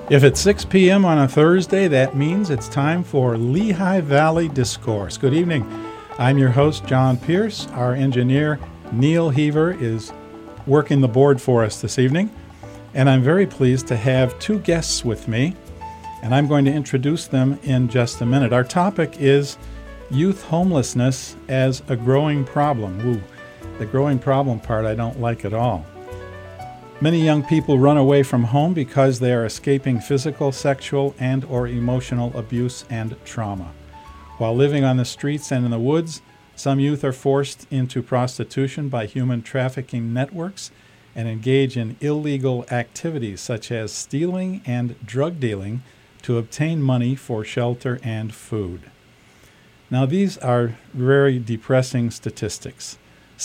If it's 6 p.m. on a Thursday, that means it's time for Lehigh Valley Discourse. Good evening. I'm your host, John Pierce. Our engineer, Neil Heaver, is working the board for us this evening. And I'm very pleased to have two guests with me, and I'm going to introduce them in just a minute. Our topic is youth homelessness as a growing problem. Ooh, the growing problem part I don't like at all. Many young people run away from home because they are escaping physical, sexual, and or emotional abuse and trauma. While living on the streets and in the woods, some youth are forced into prostitution by human trafficking networks and engage in illegal activities such as stealing and drug dealing to obtain money for shelter and food. Now, these are very depressing statistics.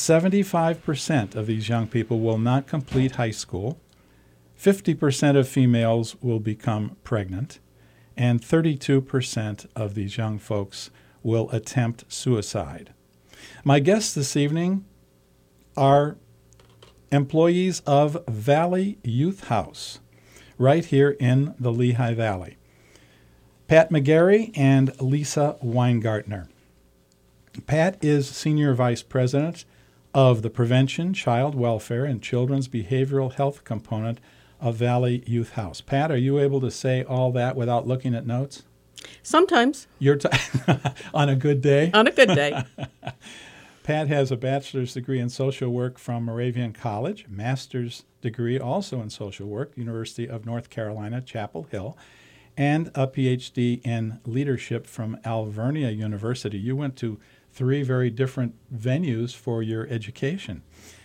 75% of these young people will not complete high school, 50% of females will become pregnant, and 32% of these young folks will attempt suicide. My guests this evening are employees of Valley Youth House, right here in the Lehigh Valley. Pat McGarry and Lisa Weingartner. Pat is Senior Vice President of the Prevention, Child Welfare, and Children's Behavioral Health component of Valley Youth House. Pat, are you able to say all that without looking at notes? Sometimes. On a good day? On a good day. Pat has a bachelor's degree in social work from Moravian College, master's degree also in social work, University of North Carolina, Chapel Hill, and a PhD in leadership from Alvernia University. You went to 3 very different venues for your education.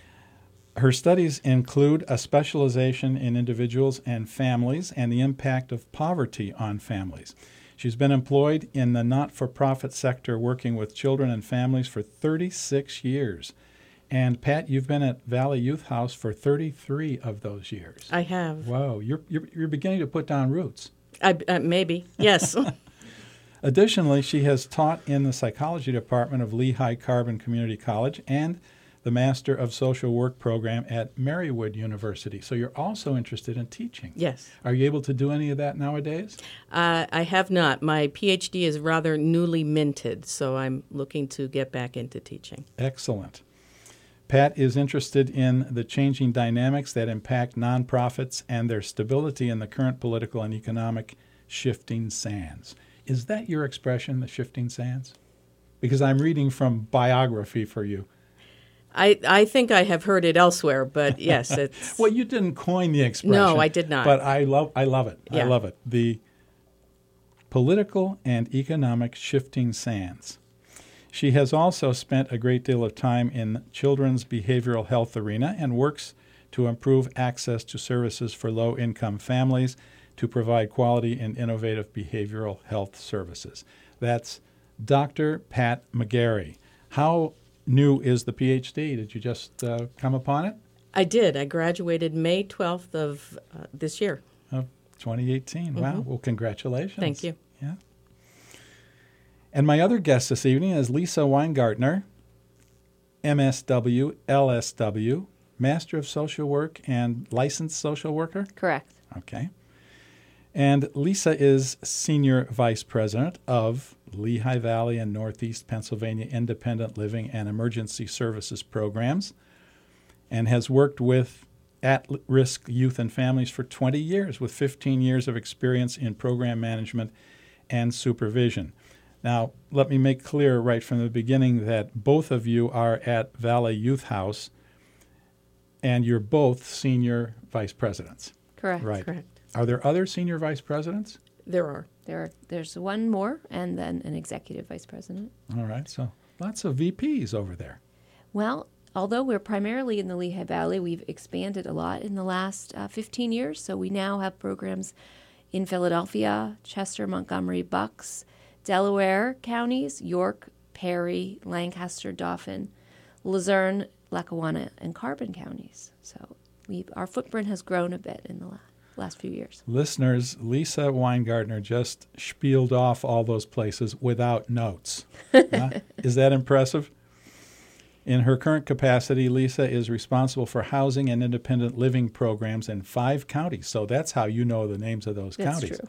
Her studies include a specialization in individuals and families and the impact of poverty on families. She's been employed in the not-for-profit sector working with children and families for 36 years. And Pat, you've been at Valley Youth House for 33 of those years. I have. Whoa, you're beginning to put down roots. Maybe, yes. Additionally, she has taught in the psychology department of Lehigh Carbon Community College and the Master of Social Work program at Marywood University. So you're also interested in teaching. Yes. Are you able to do any of that nowadays? I have not. My PhD is rather newly minted, so I'm looking to get back into teaching. Excellent. Pat is interested in the changing dynamics that impact nonprofits and their stability in the current political and economic shifting sands. Is that your expression, the shifting sands? Because I'm reading from biography for you. I think I have heard it elsewhere, but yes, it's... Well, you didn't coin the expression. No, I did not. But I love it. Yeah. I love it. The political and economic shifting sands. She has also spent a great deal of time in children's behavioral health arena and works to improve access to services for low-income families to provide quality and innovative behavioral health services. That's Dr. Pat McGarry. How new is the PhD? Did you just come upon it? I did. I graduated May 12th of this year. Of 2018. Mm-hmm. Wow. Well, congratulations. Thank you. Yeah. And my other guest this evening is Lisa Weingartner, MSW, LSW, Master of Social Work and licensed social worker? Correct. Okay. And Lisa is Senior Vice President of Lehigh Valley and Northeast Pennsylvania Independent Living and Emergency Services Programs and has worked with at-risk youth and families for 20 years with 15 years of experience in program management and supervision. Now, let me make clear right from the beginning that both of you are at Valley Youth House and you're both Senior Vice Presidents. Correct. Right. Correct. Are there other Senior Vice Presidents? There are. There's one more, and then an Executive Vice President. All right, so lots of VPs over there. Well, although we're primarily in the Lehigh Valley, we've expanded a lot in the last 15 years. So we now have programs in Philadelphia, Chester, Montgomery, Bucks, Delaware counties, York, Perry, Lancaster, Dauphin, Luzerne, Lackawanna, and Carbon counties. So our footprint has grown a bit in the last few years. Listeners, Lisa Weingartner just spieled off all those places without notes. Is that impressive? In her current capacity, Lisa is responsible for housing and independent living programs in 5 counties. So that's how you know the names of those That's counties. true.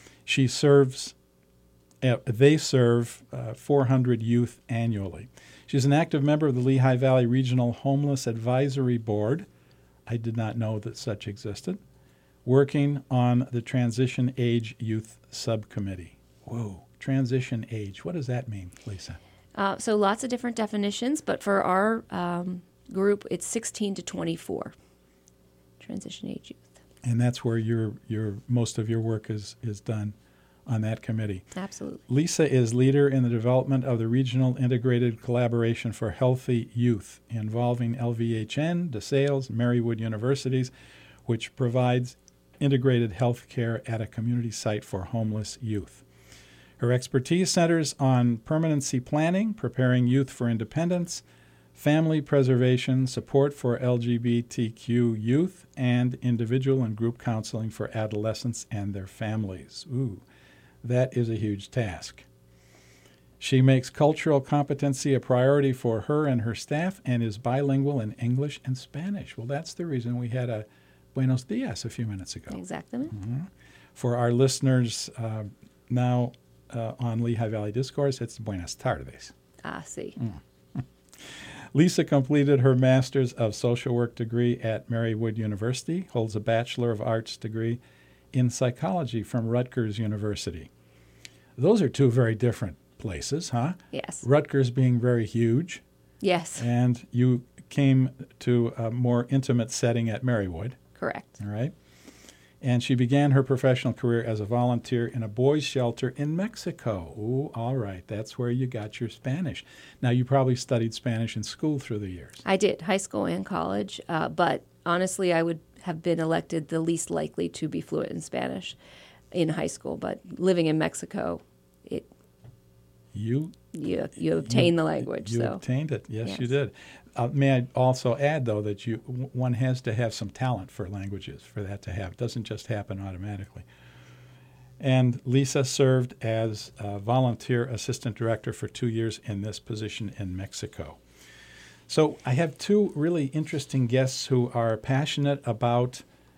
They serve 400 youth annually. She's an active member of the Lehigh Valley Regional Homeless Advisory Board. I did not know that such existed. Working on the Transition Age Youth Subcommittee. Whoa, transition age. What does that mean, Lisa? So lots of different definitions, but for our group, it's 16 to 24, transition age youth. And that's where your most of your work is done on that committee. Absolutely. Lisa is leader in the development of the Regional Integrated Collaboration for Healthy Youth, involving LVHN, DeSales, Marywood Universities, which provides integrated health care at a community site for homeless youth. Her expertise centers on permanency planning, preparing youth for independence, family preservation, support for LGBTQ youth, and individual and group counseling for adolescents and their families. Ooh, that is a huge task. She makes cultural competency a priority for her and her staff and is bilingual in English and Spanish. Well, that's the reason we had a Buenos Dias a few minutes ago. Exactly. For our listeners now on Lehigh Valley Discourse, it's Buenas tardes. See. Lisa completed her Master's of Social Work degree at Marywood University, holds a Bachelor of Arts degree in Psychology from Rutgers University. Those are 2 very different places, huh? Yes. Rutgers being very huge, Yes. and you came to a more intimate setting at Marywood, Correct. all right? And she began her professional career as a volunteer in a boys' shelter in Mexico. Ooh, all right, that's where you got your Spanish. Now, you probably studied Spanish in school through the years. I did, high school and college, but honestly, I would have been elected the least likely to be fluent in Spanish in high school. But living in Mexico, you obtain the language. You so obtained it. Yes, Yes. you did. May I also add, though, that one has to have some talent for languages for that to happen. It doesn't just happen automatically. And Lisa served as a volunteer assistant director for 2 years in this position in Mexico. So I have 2 really interesting guests who are passionate about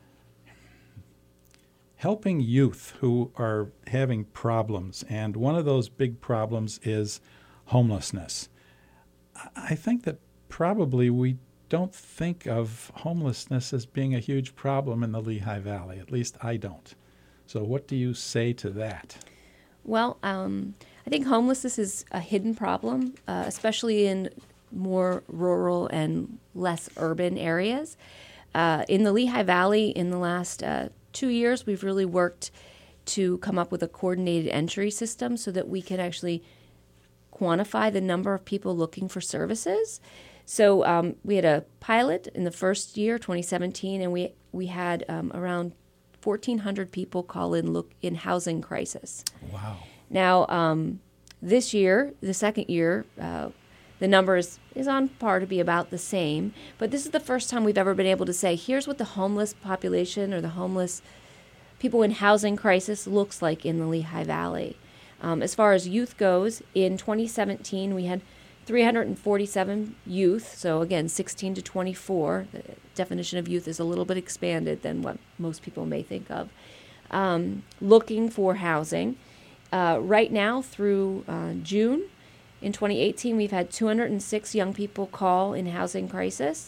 helping youth who are having problems. And one of those big problems is homelessness. I think that probably we don't think of homelessness as being a huge problem in the Lehigh Valley. At least I don't. So what do you say to that? Well, I think homelessness is a hidden problem, especially in more rural and less urban areas. In the Lehigh Valley, in the last 2 years, we've really worked to come up with a coordinated entry system so that we can actually quantify the number of people looking for services. So we had a pilot in the first year, 2017, and we had around 1,400 people call in look in housing crisis. Wow. Now, this year, the second year, the number is on par to be about the same. But this is the first time we've ever been able to say, here's what the homeless population or the homeless people in housing crisis looks like in the Lehigh Valley. As far as youth goes, in 2017, we had 347 youth, so again, 16 to 24. The definition of youth is a little bit expanded than what most people may think of, looking for housing. Right now, through June in 2018, we've had 206 young people call in housing crisis.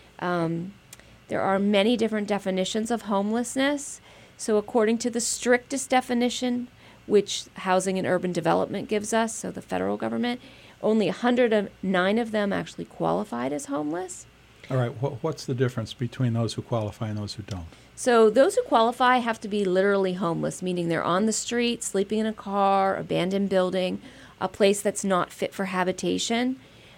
There are many different definitions of homelessness. So according to the strictest definition, which Housing and Urban Development gives us, so the federal government, only 109 of them actually qualified as homeless. All right. What's the difference between those who qualify and those who don't? So those who qualify have to be literally homeless, meaning they're on the street, sleeping in a car, abandoned building, a place that's not fit for habitation.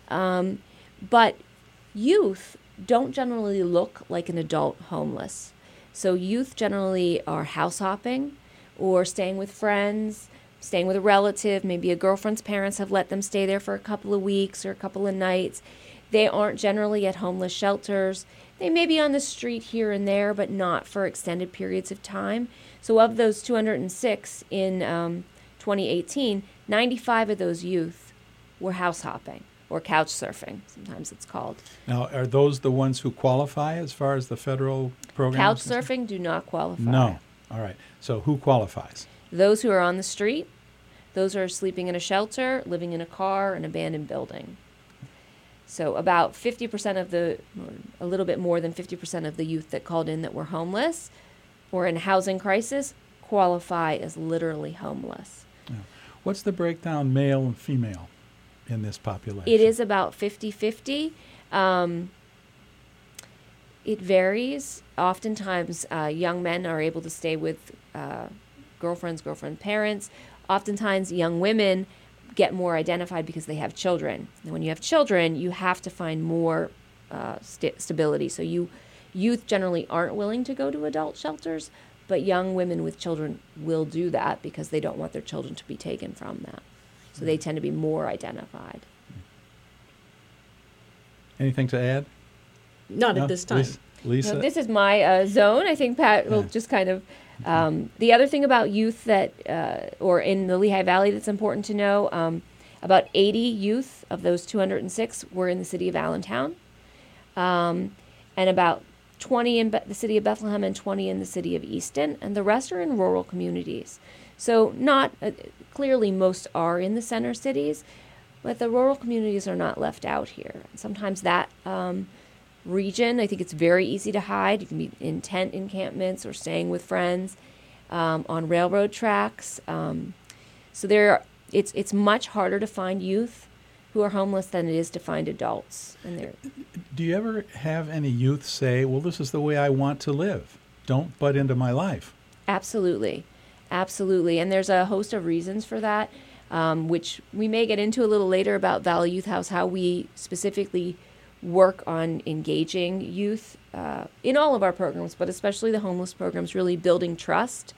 But youth don't generally look like an adult homeless. So youth generally are house hopping or staying with friends, staying with a relative. Maybe a girlfriend's parents have let them stay there for a couple of weeks or a couple of nights. They aren't generally at homeless shelters. They may be on the street here and there, but not for extended periods of time. So of those 206 in 2018, 95 of those youth were house hopping. or couch surfing, sometimes it's called. Now, are those the ones who qualify as far as the federal program? Couch surfing do not qualify. No. All right. So who qualifies? Those who are on the street, those who are sleeping in a shelter, living in a car, an abandoned building. So about 50% of a little bit more than 50% of the youth that called in that were homeless or in housing crisis qualify as literally homeless. Yeah. What's the breakdown male and female in this population? It is about 50-50. It varies. Oftentimes, young men are able to stay with girlfriend parents. Oftentimes, young women get more identified because they have children. And when you have children, you have to find more stability. So youth generally aren't willing to go to adult shelters, but young women with children will do that because they don't want their children to be taken from them. So they tend to be more identified. Anything to add? Not at this time. Lisa? No, this is my zone. I think Pat will just kind of... the other thing about youth that, or in the Lehigh Valley that's important to know, about 80 youth of those 206 were in the city of Allentown, and about 20 in the city of Bethlehem and 20 in the city of Easton, and the rest are in rural communities. So not, clearly most are in the center cities, but the rural communities are not left out here. Sometimes that region, I think it's very easy to hide. You can be in tent encampments or staying with friends on railroad tracks. So it's much harder to find youth who are homeless than it is to find adults. And do you ever have any youth say, well, this is the way I want to live. Don't butt into my life? Absolutely. Absolutely. And there's a host of reasons for that, which we may get into a little later about Valley Youth House, how we specifically work on engaging youth in all of our programs, but especially the homeless programs, really building trust.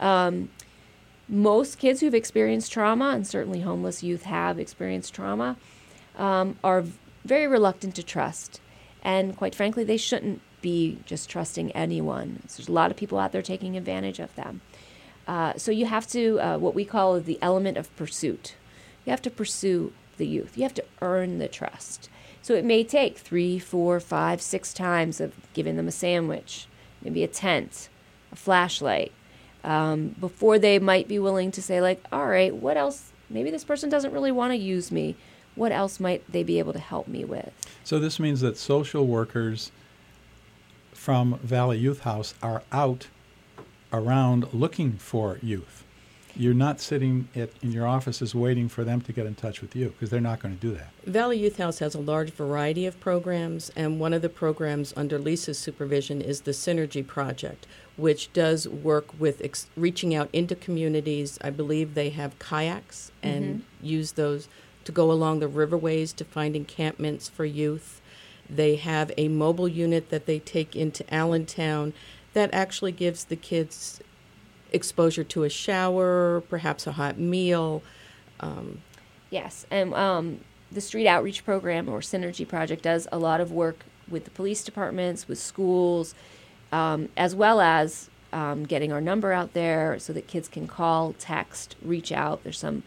Most kids who've experienced trauma, and certainly homeless youth have experienced trauma, are very reluctant to trust. And quite frankly, they shouldn't be just trusting anyone. So there's a lot of people out there taking advantage of them. So you have to, what we call the element of pursuit. You have to pursue the youth. You have to earn the trust. So it may take 3, 4, 5, 6 times of giving them a sandwich, maybe a tent, a flashlight, before they might be willing to say, like, all right, what else? Maybe this person doesn't really want to use me. What else might they be able to help me with? So this means that social workers from Valley Youth House are out around looking for youth. You're not sitting in your offices waiting for them to get in touch with you, because they're not going to do that. Valley Youth House has a large variety of programs, and one of the programs under Lisa's supervision is the Synergy Project, which does work with reaching out into communities. I believe they have kayaks and use those to go along the riverways to find encampments for youth. They have a mobile unit that they take into Allentown that actually gives the kids exposure to a shower, perhaps a hot meal. Yes, and the Street Outreach Program, or Synergy Project, does a lot of work with the police departments, with schools, as well as getting our number out there so that kids can call, text, reach out. There's some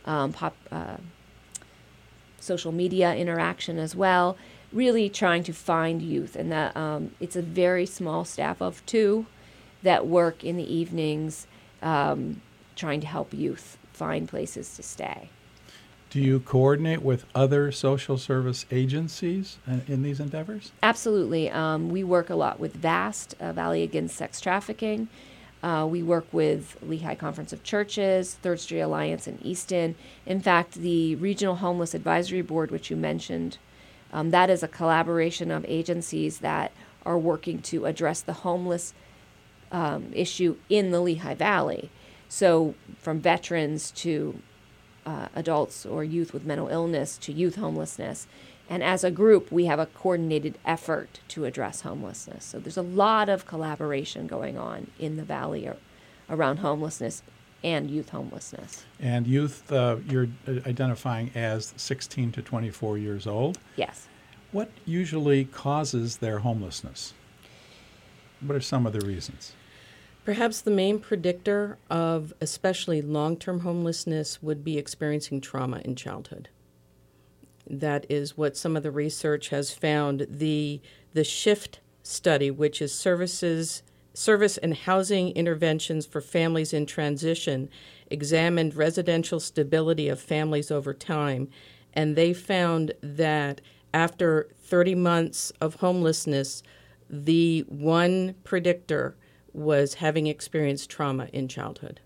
social media interaction as well, really trying to find youth. And that it's a very small staff of 2 that work in the evenings trying to help youth find places to stay. Do you coordinate with other social service agencies in these endeavors? Absolutely. We work a lot with VAST, Valley Against Sex Trafficking. We work with Lehigh Conference of Churches, Third Street Alliance in Easton. In fact, the Regional Homeless Advisory Board, which you mentioned, that is a collaboration of agencies that are working to address the homeless issue in the Lehigh Valley. So from veterans to adults or youth with mental illness to youth homelessness. And as a group, we have a coordinated effort to address homelessness. So there's a lot of collaboration going on in the Valley around homelessness and youth homelessness. And youth, you're identifying as 16 to 24 years old. Yes. What usually causes their homelessness? What are some of the reasons? Perhaps the main predictor of especially long-term homelessness would be experiencing trauma in childhood. That is what some of the research has found. The SHIFT study, which is service and housing interventions for families in transition, examined residential stability of families over time, and they found that after 30 months of homelessness, the one predictor was having experienced trauma in childhood.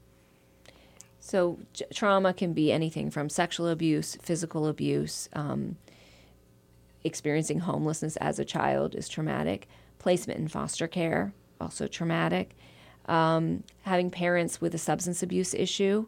So trauma can be anything from sexual abuse, physical abuse. Experiencing homelessness as a child is traumatic. Placement in foster care, also traumatic. Having parents with a substance abuse issue.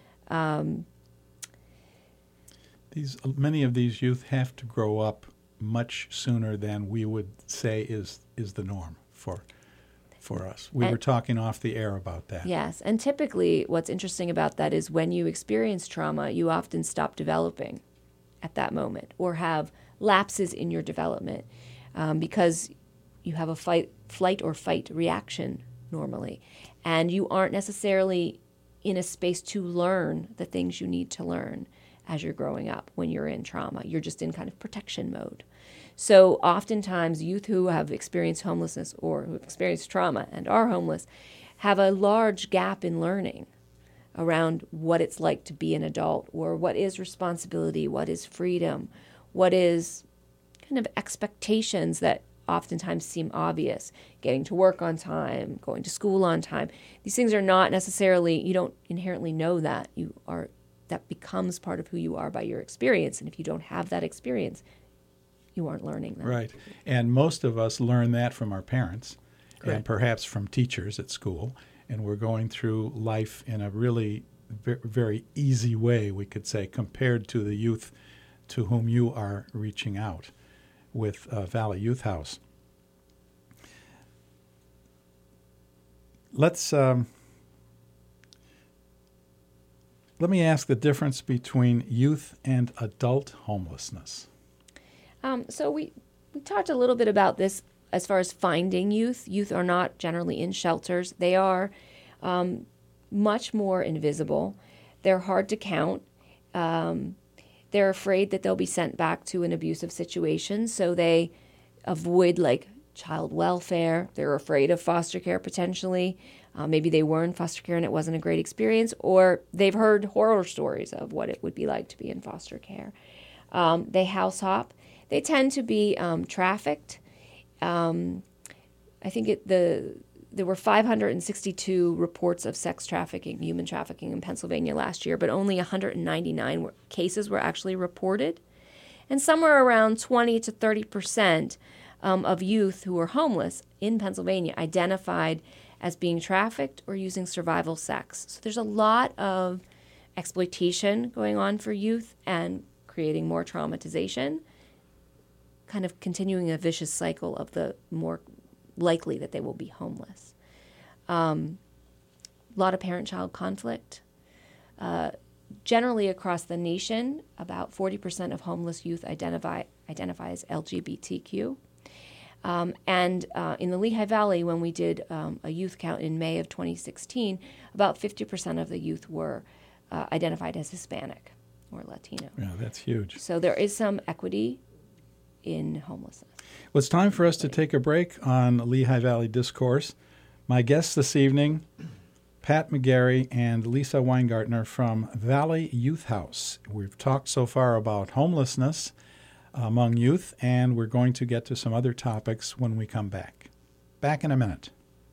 Many of these youth have to grow up much sooner than we would say is the norm for us. We were talking off the air about that. Yes, and typically what's interesting about that is when you experience trauma, you often stop developing at that moment or have lapses in your development because you have a flight or fight reaction normally, and you aren't necessarily in a space to learn the things you need to learn as you're growing up when you're in trauma. You're just in kind of protection mode. So oftentimes youth who have experienced homelessness or who have experienced trauma and are homeless have a large gap in learning around what it's like to be an adult, or what is responsibility, what is freedom, what is kind of expectations that oftentimes seem obvious. Getting to work on time, going to school on time. These things are not necessarily, you don't inherently know that. That becomes part of who you are by your experience. And if you don't have that experience, you aren't learning that. Right. And most of us learn that from our parents. Correct. And perhaps from teachers at school. And we're going through life in a really very easy way, we could say, compared to the youth to whom you are reaching out with Valley Youth House. Let me ask the difference between youth and adult homelessness. So we talked a little bit about this as far as finding youth. Youth are not generally in shelters. They are much more invisible. They're hard to count. They're afraid that they'll be sent back to an abusive situation, so they avoid child welfare. They're afraid of foster care potentially. Maybe they were in foster care and it wasn't a great experience, or they've heard horror stories of what it would be like to be in foster care. They house hop. They tend to be trafficked. I think there were 562 reports of sex trafficking, human trafficking in Pennsylvania last year, but only 199 cases were actually reported. And somewhere around 20 to 30% of youth who were homeless in Pennsylvania identified as being trafficked or using survival sex. So there's a lot of exploitation going on for youth and creating more traumatization, kind of continuing a vicious cycle of the more likely that they will be homeless. A lot of parent-child conflict. Generally across the nation, about 40% of homeless youth identify as LGBTQ. And in the Lehigh Valley, when we did a youth count in May of 2016, about 50% of the youth were identified as Hispanic or Latino. Yeah, that's huge. So there is some equity in homelessness. Well, it's time for us to take a break on Lehigh Valley Discourse. My guests this evening, Pat McGarry and Lisa Weingartner from Valley Youth House. We've talked so far about homelessness among youth, and we're going to get to some other topics when we come back. Back in a minute.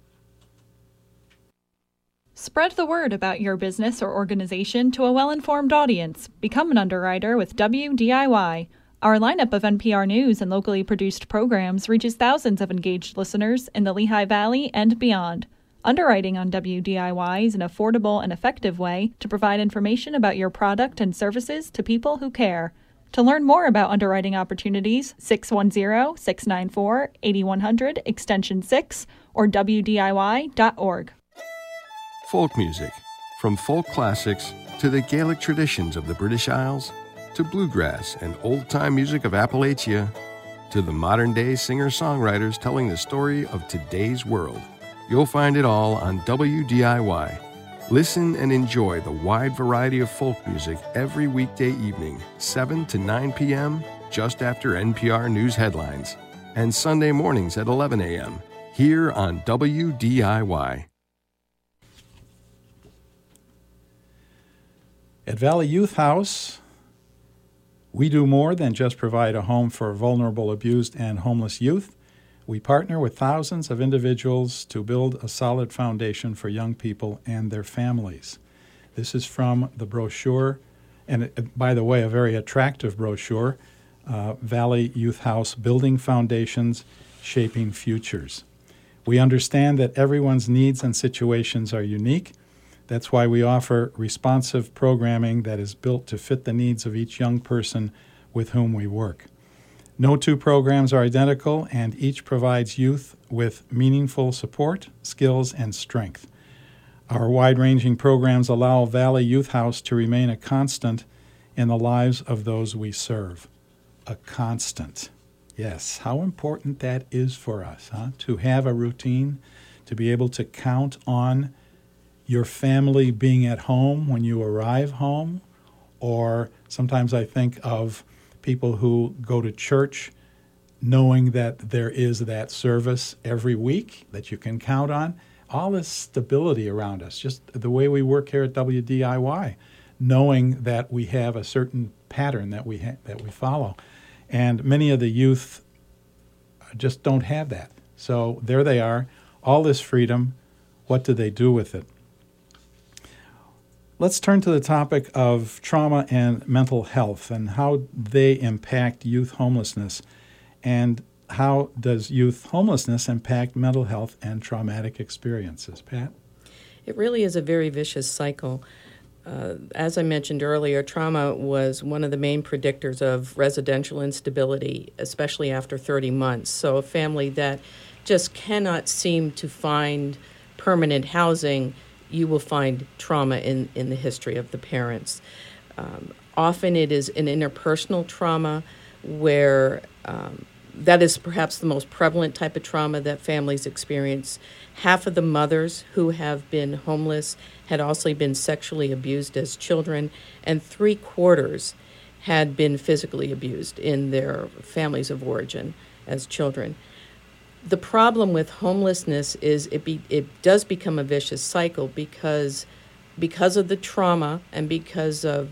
Spread the word about your business or organization to a well-informed audience. Become an underwriter with WDIY. Our lineup of NPR News and locally produced programs reaches thousands of engaged listeners in the Lehigh Valley and beyond. Underwriting on WDIY is an affordable and effective way to provide information about your product and services to people who care. To learn more about underwriting opportunities, 610-694-8100, extension 6, or WDIY.org. Folk music, from folk classics to the Gaelic traditions of the British Isles, to bluegrass and old-time music of Appalachia, to the modern-day singer-songwriters telling the story of today's world. You'll find it all on WDIY. Listen and enjoy the wide variety of folk music every weekday evening, 7 to 9 p.m., just after NPR News headlines, and Sunday mornings at 11 a.m., here on WDIY. At Valley Youth House, we do more than just provide a home for vulnerable, abused, and homeless youth. We partner with thousands of individuals to build a solid foundation for young people and their families. This is from the brochure, and by the way, a very attractive brochure, Valley Youth House, Building Foundations, Shaping Futures. We understand that everyone's needs and situations are unique. That's why we offer responsive programming that is built to fit the needs of each young person with whom we work. No two programs are identical, and each provides youth with meaningful support, skills, and strength. Our wide-ranging programs allow Valley Youth House to remain a constant in the lives of those we serve. A constant. Yes, how important that is for us, to have a routine, to be able to count on your family being at home when you arrive home, or sometimes I think of people who go to church knowing that there is that service every week that you can count on. All this stability around us, just the way we work here at WDIY, knowing that we have a certain pattern that we follow. And many of the youth just don't have that. So there they are, all this freedom. What do they do with it? Let's turn to the topic of trauma and mental health and how they impact youth homelessness, and how does youth homelessness impact mental health and traumatic experiences. Pat? It really is a very vicious cycle. As I mentioned earlier, trauma was one of the main predictors of residential instability, especially after 30 months. So a family that just cannot seem to find permanent housing, you will find trauma in the history of the parents. Often it is an interpersonal trauma where that is perhaps the most prevalent type of trauma that families experience. Half of the mothers who have been homeless had also been sexually abused as children, and 3/4 had been physically abused in their families of origin as children. The problem with homelessness is it does become a vicious cycle because of the trauma, and because of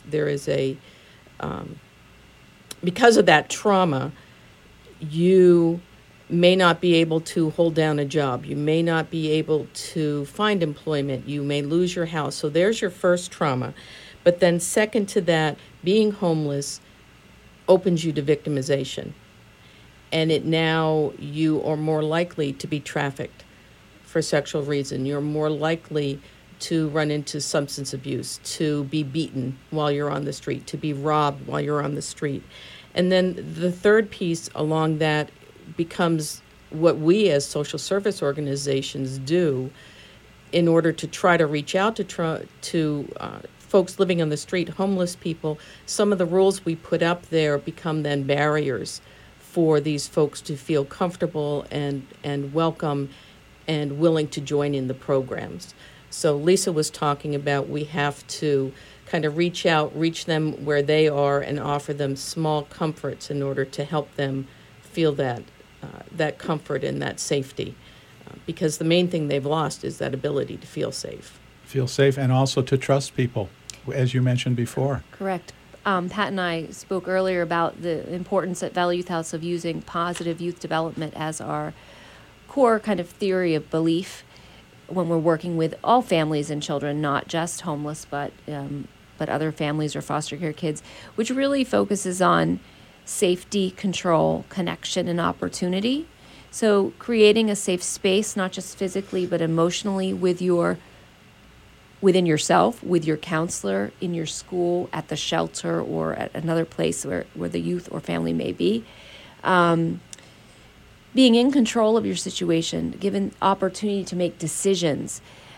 because of that trauma, you may not be able to hold down a job. You may not be able to find employment. You may lose your house. So there's your first trauma. But then second to that, being homeless opens you to victimization. And you are more likely to be trafficked for sexual reason. You're more likely to run into substance abuse, to be beaten while you're on the street, to be robbed while you're on the street. And then the third piece along that becomes what we as social service organizations do in order to try to reach out to folks living on the street, homeless people. Some of the rules we put up there become then barriers for these folks to feel comfortable and welcome and willing to join in the programs. So Lisa was talking about we have to kind of reach them where they are and offer them small comforts in order to help them feel that comfort and that safety. Because the main thing they've lost is that ability to feel safe. Feel safe and also to trust people, as you mentioned before. Correct. Pat and I spoke earlier about the importance at Valley Youth House of using positive youth development as our core kind of theory of belief when we're working with all families and children, not just homeless, but other families or foster care kids, which really focuses on safety, control, connection, and opportunity. So creating a safe space, not just physically, but emotionally within yourself, with your counselor, in your school, at the shelter, or at another place where the youth or family may be. Being in control of your situation, given opportunity to make decisions.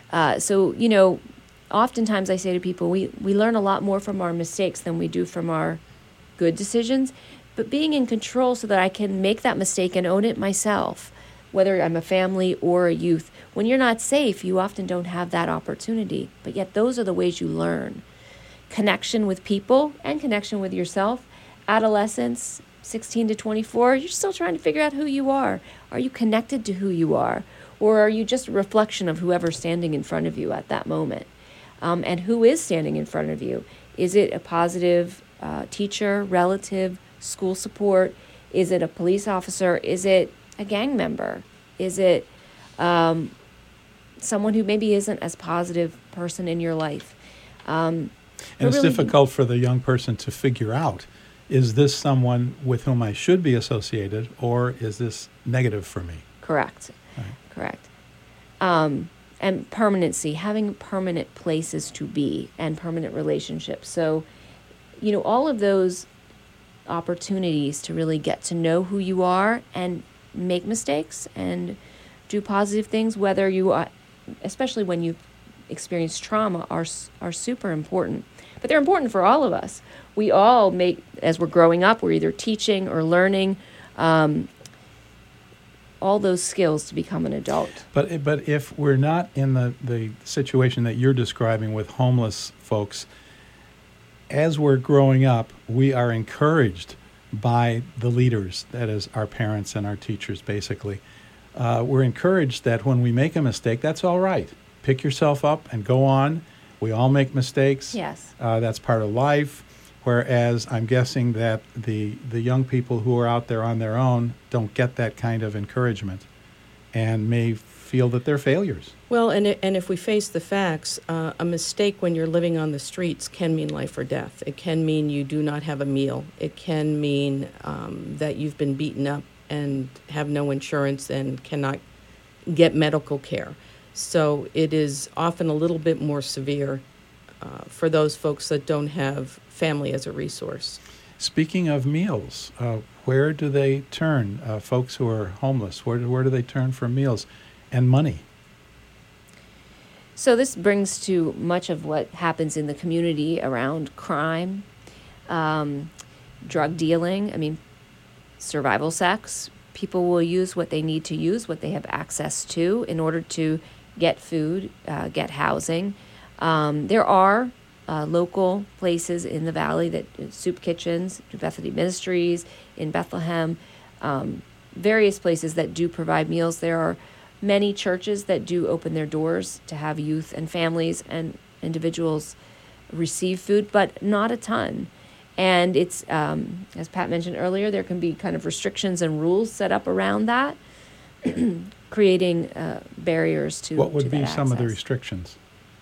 Oftentimes I say to people, we learn a lot more from our mistakes than we do from our good decisions. But being in control so that I can make that mistake and own it myself, whether I'm a family or a youth. When you're not safe, you often don't have that opportunity. But yet those are the ways you learn. Connection with people and connection with yourself. Adolescence, 16 to 24, you're still trying to figure out who you are. Are you connected to who you are? Or are you just a reflection of whoever's standing in front of you at that moment? And who is standing in front of you? Is it a positive teacher, relative, school support? Is it a police officer? Is it a gang member? Is it someone who maybe isn't as positive person in your life? And it's really difficult for the young person to figure out, is this someone with whom I should be associated, or is this negative for me? Correct. Right. Correct. And permanency, having permanent places to be and permanent relationships. So, all of those opportunities to really get to know who you are and make mistakes and do positive things, whether you are, especially when you experience trauma, are super important. But they're important for all of us. We all make, as we're growing up, we're either teaching or learning all those skills to become an adult. But if we're not in the situation that you're describing with homeless folks, as we're growing up, we are encouraged by the leaders, that is our parents and our teachers, basically. We're encouraged that when we make a mistake, that's all right. Pick yourself up and go on. We all make mistakes. Yes. That's part of life. Whereas I'm guessing that the young people who are out there on their own don't get that kind of encouragement and may feel that they're failures. Well, and if we face the facts, a mistake when you're living on the streets can mean life or death. It can mean you do not have a meal. It can mean that you've been beaten up and have no insurance and cannot get medical care. So it is often a little bit more severe for those folks that don't have family as a resource. Speaking of meals, where do they turn? Folks who are homeless, where do they turn for meals and money? So this brings to much of what happens in the community around crime, drug dealing, survival sex. People will use what they need to use, what they have access to in order to get food, get housing. There are local places in the valley, that soup kitchens, Bethany Ministries in Bethlehem, various places that do provide meals. There are many churches that do open their doors to have youth and families and individuals receive food, but not a ton. And it's, as Pat mentioned earlier, there can be kind of restrictions and rules set up around that, creating barriers to What would be that some of the access. restrictions?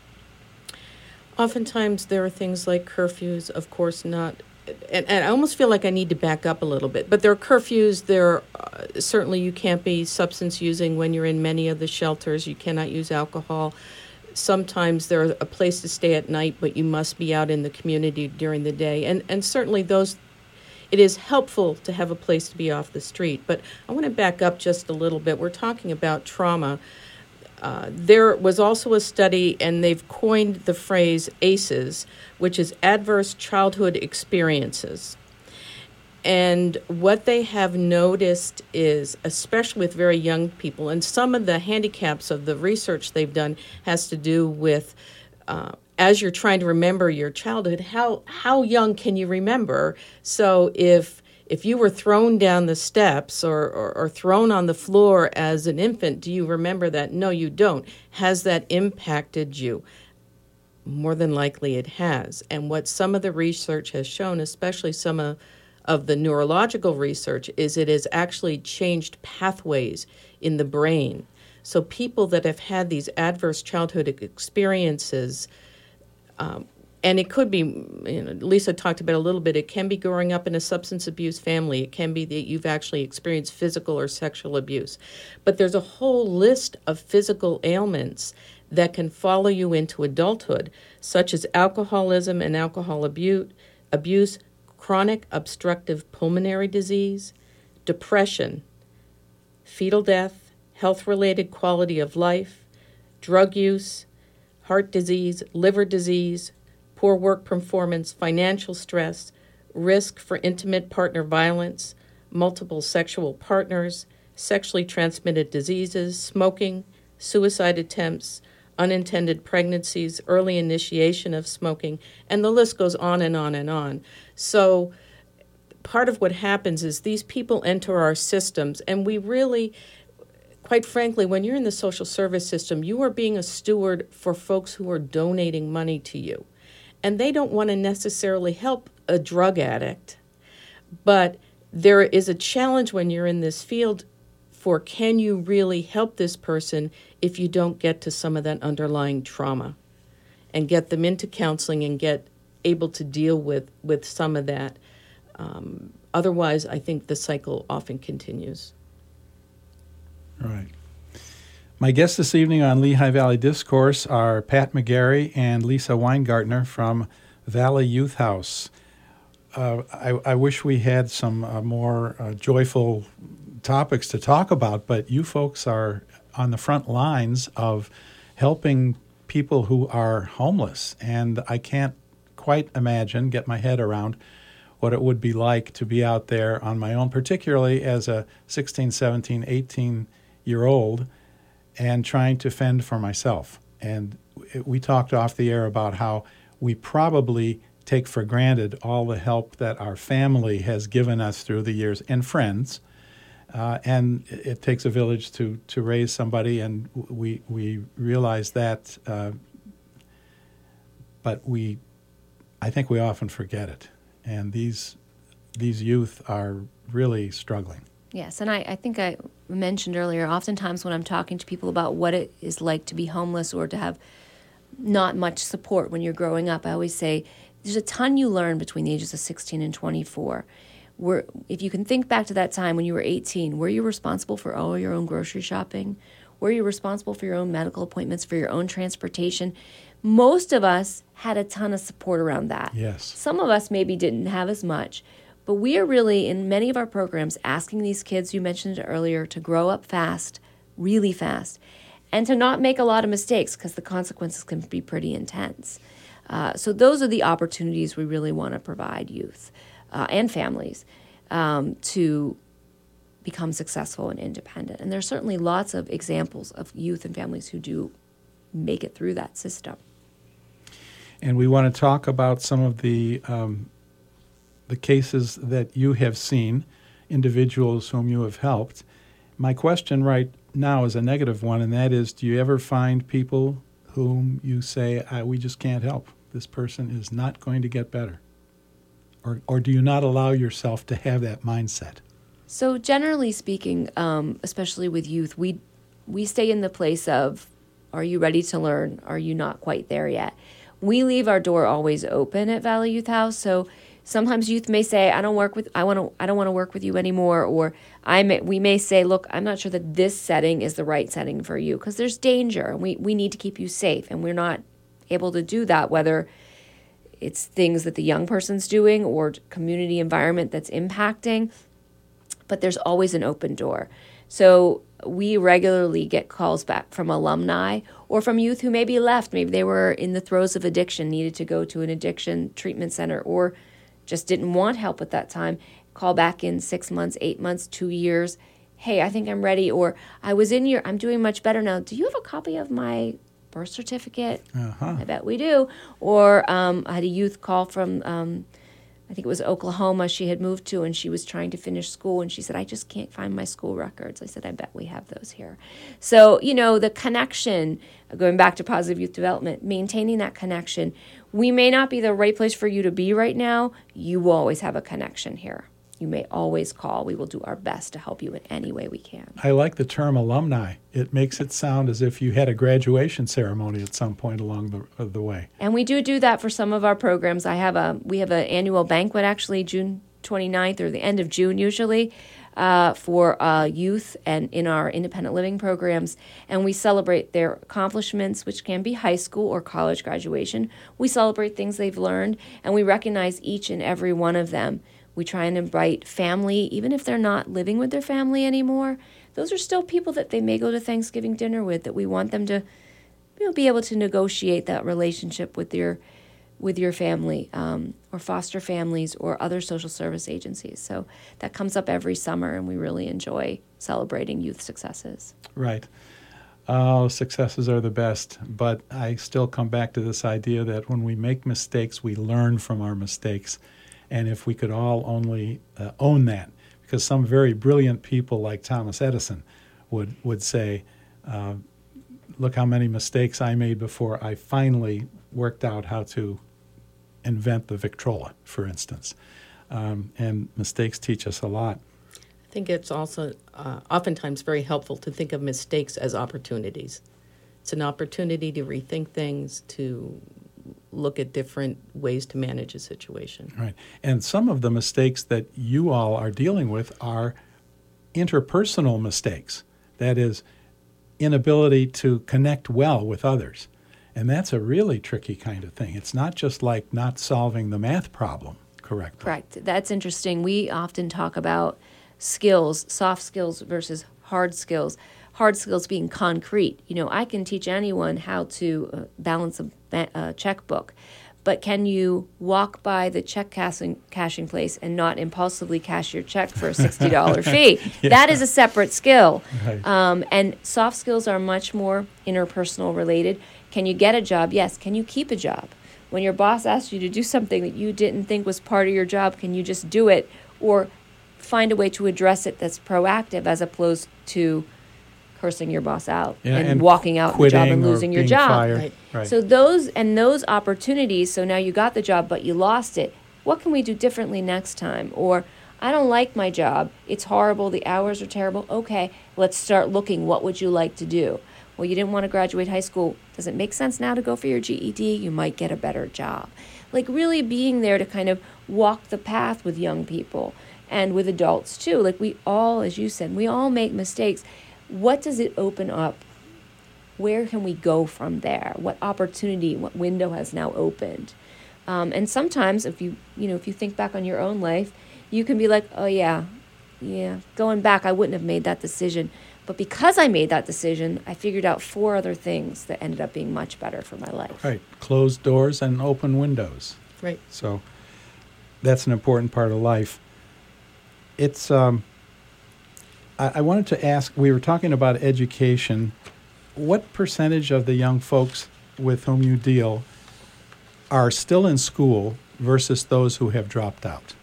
Oftentimes there are things like curfews, of course not, and I almost feel like I need to back up a little bit, but there are curfews, certainly you can't be substance using when you're in many of the shelters, you cannot use alcohol. Sometimes there's a place to stay at night, but you must be out in the community during the day, and certainly it is helpful to have a place to be off the street. But I want to back up just a little bit. We're talking about trauma. There was also a study, and they've coined the phrase ACEs, which is Adverse Childhood Experiences. And what they have noticed is, especially with very young people, and some of the handicaps of the research they've done has to do with, as you're trying to remember your childhood, how young can you remember? So if you were thrown down the steps or thrown on the floor as an infant, do you remember that? No, you don't. Has that impacted you? More than likely it has. And what some of the research has shown, especially some of the neurological research, is it has actually changed pathways in the brain. So people that have had these adverse childhood experiences, and it could be, Lisa talked about a little bit, it can be growing up in a substance abuse family. It can be that you've actually experienced physical or sexual abuse. But there's a whole list of physical ailments that can follow you into adulthood, such as alcoholism and alcohol abuse, chronic obstructive pulmonary disease, depression, fetal death, health-related quality of life, drug use, heart disease, liver disease, poor work performance, financial stress, risk for intimate partner violence, multiple sexual partners, sexually transmitted diseases, smoking, suicide attempts, unintended pregnancies, early initiation of smoking, and the list goes on and on and on. So part of what happens is these people enter our systems, and we really, quite frankly, when you're in the social service system, you are being a steward for folks who are donating money to you. And they don't want to necessarily help a drug addict, but there is a challenge when you're in this field for can you really help this person if you don't get to some of that underlying trauma and get them into counseling and get able to deal with some of that. Otherwise, I think the cycle often continues. Right. My guests this evening on Lehigh Valley Discourse are Pat McGarry and Lisa Weingartner from Valley Youth House. I wish we had some more joyful topics to talk about, but you folks are on the front lines of helping people who are homeless, and I can't quite imagine, get my head around what it would be like to be out there on my own, particularly as a 16, 17, 18-year-old and trying to fend for myself. And we talked off the air about how we probably take for granted all the help that our family has given us through the years, and friends. And it takes a village to raise somebody, and we realize that, but I think we often forget it. And these youth are really struggling. Yes, and I think I mentioned earlier, oftentimes when I'm talking to people about what it is like to be homeless or to have not much support when you're growing up, I always say there's a ton you learn between the ages of 16 and 24. If you can think back to that time when you were 18, were you responsible for all your own grocery shopping? Were you responsible for your own medical appointments, for your own transportation? Most of us had a ton of support around that. Yes. Some of us maybe didn't have as much. But we are really, in many of our programs, asking these kids, you mentioned it earlier, to grow up fast, really fast, and to not make a lot of mistakes because the consequences can be pretty intense. So those are the opportunities we really want to provide youth and families to become successful and independent. And there's certainly lots of examples of youth and families who do make it through that system. And we want to talk about some of the cases that you have seen, individuals whom you have helped. My question right now is a negative one, and that is, do you ever find people whom you say, we just can't help? This person is not going to get better. Or do you not allow yourself to have that mindset? So generally speaking, especially with youth, we stay in the place of, are you ready to learn? Are you not quite there yet? We leave our door always open at Valley Youth House. So sometimes youth may say, I don't want to work with you anymore, or we may say, look, I'm not sure that this setting is the right setting for you because there's danger and we need to keep you safe, and we're not able to do that, whether it's things that the young person's doing or community environment that's impacting, but there's always an open door. So we regularly get calls back from alumni or from youth who maybe left. Maybe they were in the throes of addiction, needed to go to an addiction treatment center, or just didn't want help at that time. Call back in 6 months, 8 months, 2 years. Hey, I think I'm ready. Or I'm doing much better now. Do you have a copy of my birth certificate? Uh-huh. I bet we do. Or I had a youth call from, I think it was Oklahoma she had moved to, and she was trying to finish school, and she said, I just can't find my school records. I said, I bet we have those here. So, the connection, going back to positive youth development, maintaining that connection. We may not be the right place for you to be right now. You will always have a connection here. You may always call. We will do our best to help you in any way we can. I like the term alumni. It makes it sound as if you had a graduation ceremony at some point along the way. And we do that for some of our programs. We have an annual banquet, actually, June 29th or the end of June usually, for youth and in our independent living programs. And we celebrate their accomplishments, which can be high school or college graduation. We celebrate things they've learned, and we recognize each and every one of them. We try and invite family, even if they're not living with their family anymore. Those are still people that they may go to Thanksgiving dinner with, that we want them to be able to negotiate that relationship with with your family, or foster families or other social service agencies. So that comes up every summer, and we really enjoy celebrating youth successes. Right. Oh, successes are the best, but I still come back to this idea that when we make mistakes, we learn from our mistakes. And if we could all only own that, because some very brilliant people like Thomas Edison would say, look how many mistakes I made before I finally worked out how to invent the Victrola, for instance. And mistakes teach us a lot. I think it's also oftentimes very helpful to think of mistakes as opportunities. It's an opportunity to rethink things, to look at different ways to manage a situation. Right. And some of the mistakes that you all are dealing with are interpersonal mistakes. That is, inability to connect well with others. And that's a really tricky kind of thing. It's not just like not solving the math problem correctly. Correct. That's interesting. We often talk about skills, soft skills versus hard skills. Hard skills being concrete. I can teach anyone how to balance a checkbook, but can you walk by the check cashing place and not impulsively cash your check for a $60 fee? Yeah. That is a separate skill. Right. And soft skills are much more interpersonal related. Can you get a job? Yes. Can you keep a job? When your boss asks you to do something that you didn't think was part of your job, can you just do it? Or find a way to address it that's proactive as opposed to cursing your boss out and walking out the job and losing your job. Right. So those opportunities, so now you got the job but you lost it. What can we do differently next time? Or I don't like my job. It's horrible. The hours are terrible. Okay, let's start looking. What would you like to do? Well, you didn't want to graduate high school. Does it make sense now to go for your GED? You might get a better job. Like really being there to kind of walk the path with young people and with adults too. Like we all, as you said, we all make mistakes. What does it open up? Where can we go from there? What opportunity, what window has now opened? And sometimes if you think back on your own life, you can be like, oh yeah, going back, I wouldn't have made that decision. But because I made that decision, I figured out 4 other things that ended up being much better for my life. Right. Closed doors and open windows. Right. So that's an important part of life. It's, I wanted to ask, we were talking about education. What percentage of the young folks with whom you deal are still in school versus those who have dropped out?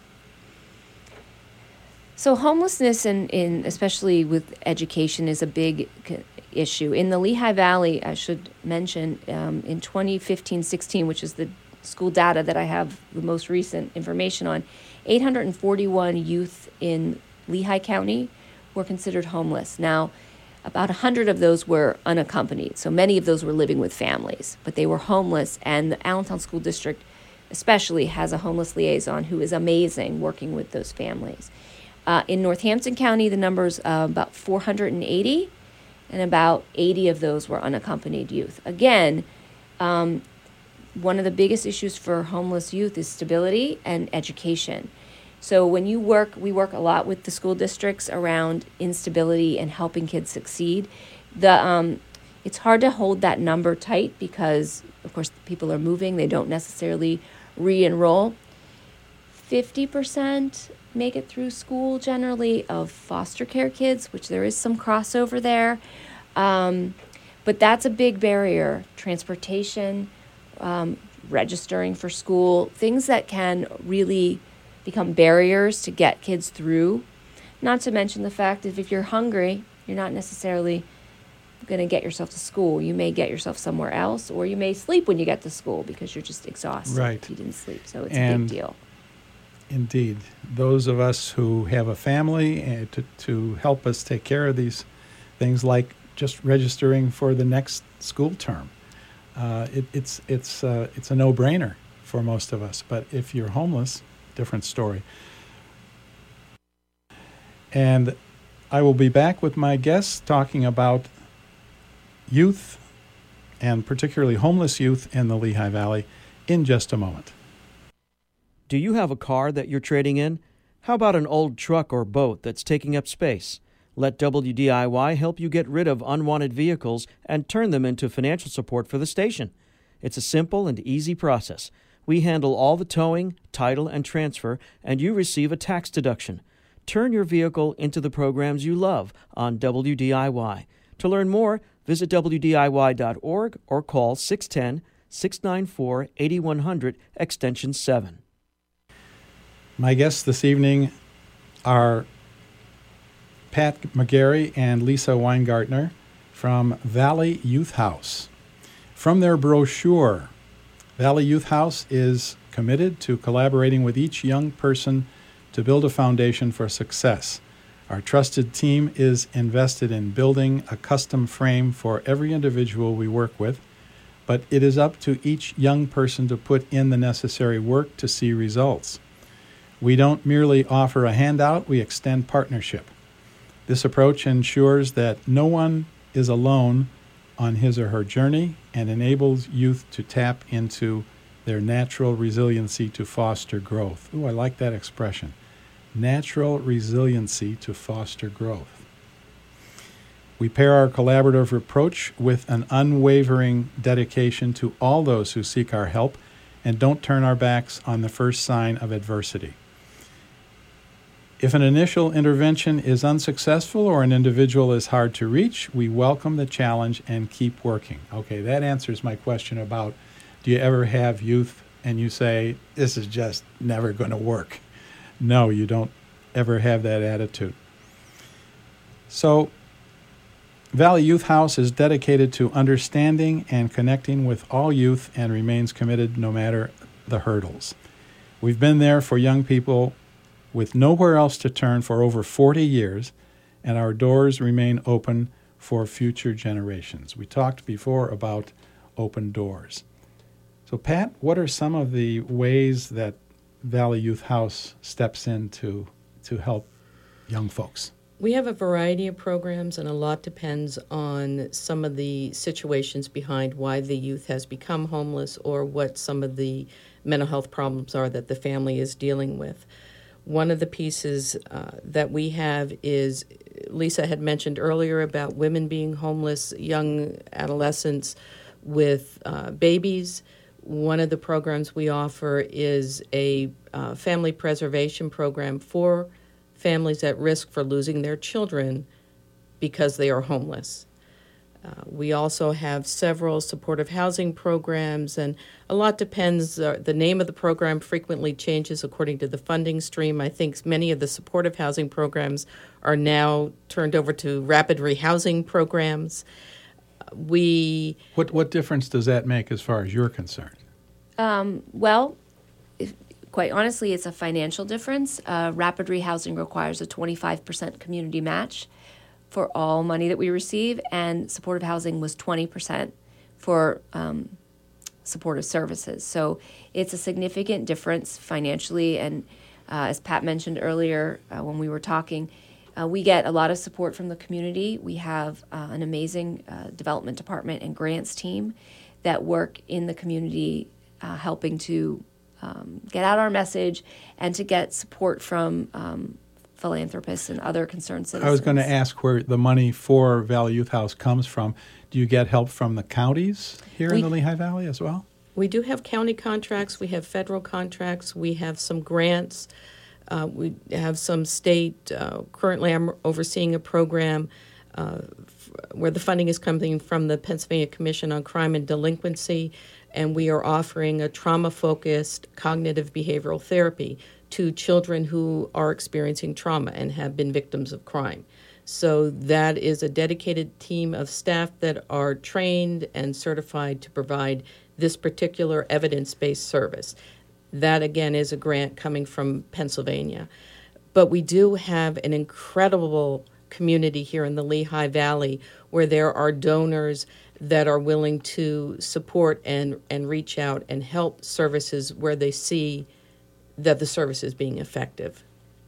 So homelessness, in especially with education, is a big issue. In the Lehigh Valley, I should mention, in 2015-16, which is the school data that I have the most recent information on, 841 youth in Lehigh County were considered homeless. Now, about 100 of those were unaccompanied, so many of those were living with families, but they were homeless, and the Allentown School District especially has a homeless liaison who is amazing working with those families. In Northampton County, the number's about 480, and about 80 of those were unaccompanied youth. Again, one of the biggest issues for homeless youth is stability and education. So when we work a lot with the school districts around instability and helping kids succeed. It's hard to hold that number tight because, of course, people are moving. They don't necessarily re-enroll. 50% make it through school generally of foster care kids, which there is some crossover there. But that's a big barrier. Transportation, registering for school, things that can really become barriers to get kids through. Not to mention the fact that if you're hungry, you're not necessarily going to get yourself to school. You may get yourself somewhere else, or you may sleep when you get to school because you're just exhausted. Right. You didn't sleep, so it's a big deal. Indeed. Those of us who have a family to help us take care of these things, like just registering for the next school term, it's a no-brainer for most of us. But if you're homeless, different story. And I will be back with my guests talking about youth, and particularly homeless youth in the Lehigh Valley, in just a moment. Do you have a car that you're trading in? How about an old truck or boat that's taking up space? Let WDIY help you get rid of unwanted vehicles and turn them into financial support for the station. It's a simple and easy process. We handle all the towing, title, and transfer, and you receive a tax deduction. Turn your vehicle into the programs you love on WDIY. To learn more, visit WDIY.org or call 610-694-8100, extension 7. My guests this evening are Pat McGarry and Lisa Weingartner from Valley Youth House. From their brochure, Valley Youth House is committed to collaborating with each young person to build a foundation for success. Our trusted team is invested in building a custom frame for every individual we work with, but it is up to each young person to put in the necessary work to see results. We don't merely offer a handout, we extend partnership. This approach ensures that no one is alone on his or her journey and enables youth to tap into their natural resiliency to foster growth. Ooh, I like that expression. Natural resiliency to foster growth. We pair our collaborative approach with an unwavering dedication to all those who seek our help and don't turn our backs on the first sign of adversity. If an initial intervention is unsuccessful or an individual is hard to reach, we welcome the challenge and keep working. Okay, that answers my question about, do you ever have youth and you say, this is just never going to work? No, you don't ever have that attitude. So, Valley Youth House is dedicated to understanding and connecting with all youth and remains committed no matter the hurdles. We've been there for young people with nowhere else to turn for over 40 years, and our doors remain open for future generations. We talked before about open doors. So, Pat, what are some of the ways that Valley Youth House steps in to help young folks? We have a variety of programs, and a lot depends on some of the situations behind why the youth has become homeless or what some of the mental health problems are that the family is dealing with. One of the pieces that we have is, Lisa had mentioned earlier about women being homeless, young adolescents with babies. One of the programs we offer is a family preservation program for families at risk for losing their children because they are homeless. We also have several supportive housing programs, and a lot depends. The name of the program frequently changes according to the funding stream. I think many of the supportive housing programs are now turned over to rapid rehousing programs. What difference does that make as far as you're concerned? Well, quite honestly, it's a financial difference. Rapid rehousing requires a 25% community match for all money that we receive, and supportive housing was 20% for supportive services. So it's a significant difference financially, and as Pat mentioned earlier when we were talking, we get a lot of support from the community. We have an amazing development department and grants team that work in the community helping to get out our message and to get support from philanthropists and other concerned citizens. I was going to ask where the money for Valley Youth House comes from. Do you get help from the counties here in the Lehigh Valley as well? We do have county contracts. We have federal contracts. We have some grants. We have some state. Currently, I'm overseeing a program where the funding is coming from the Pennsylvania Commission on Crime and Delinquency, and we are offering a trauma-focused cognitive behavioral therapy to children who are experiencing trauma and have been victims of crime. So that is a dedicated team of staff that are trained and certified to provide this particular evidence-based service. That, again, is a grant coming from Pennsylvania. But we do have an incredible community here in the Lehigh Valley where there are donors that are willing to support and reach out and help services where they see that the service is being effective.